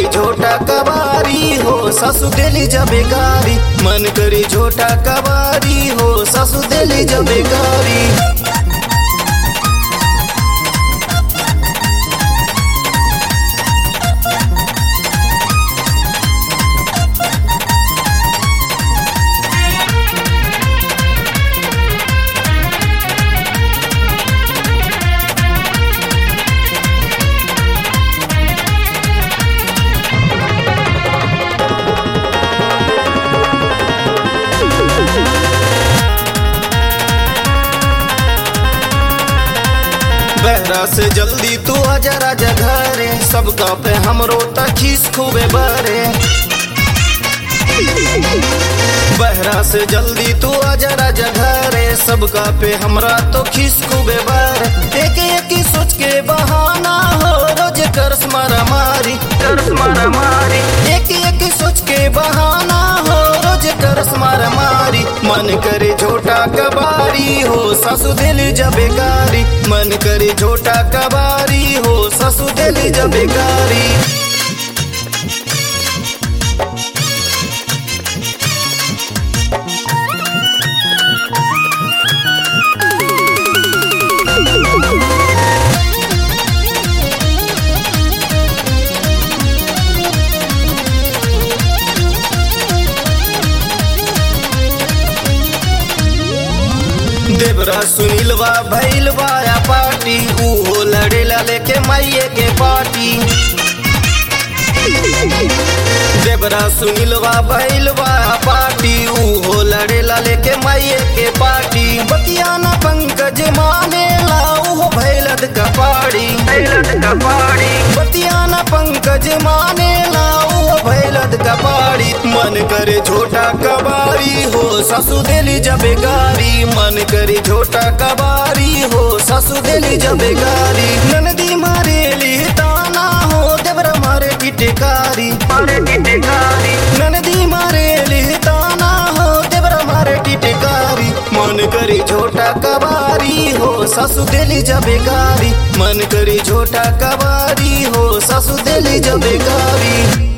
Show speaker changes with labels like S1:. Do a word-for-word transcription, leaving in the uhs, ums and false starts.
S1: करी झोटा कबारी हो सासु देली जबे गारी। मन करी झोटा कबारी हो सासु देली जबे गारी। बहरा से जल्दी तू आजा राजा घरे, सबका पे हमरो तखीस खूबे बरे। बहरा से जल्दी तू आजा राजा घरे, सबका पे हमरा तो खीस खूबे बरे। एक एक सोच के बहाना हो रोज करस मारा मारी, करस मारा मारी। एक एक सोच के बहाना हो रोज करस मारा मारी। मन करे झोटा कबारी हो सासु देली जबे गारी। मन करे झोटा कबारी हो सासु देली जबे गारी। देवरा सुनीलवा भैलवा या पार्टी, ऊहो लड़ेला लेके माइये के पार्टी। देवरा सुनीलवा भैलवा या पार्टी, ऊहो लड़ेला लेके माइये के पार्टी। बतिया न पंकज माने लाऊ भैलद कपाड़ी, भैलद कपाड़ी। बतिया न पंकज माने लाऊ भैलद कपाड़ी। मन करे झोटा कबारी हो सासु देली जबे गारी। मन करे झोटा कबारी हो सासु देली जबे गारी। ननदी मारे ली ताना हो देवरा मारे टिटकारी, मारे टिटकारी। ननदी मारे ली ताना हो देवरा मारे टिटकारी। मन करी झोटा कबारी हो सासु देली जबे गारी। मन करी झोटा कबारी हो सासु देली जबे गारी।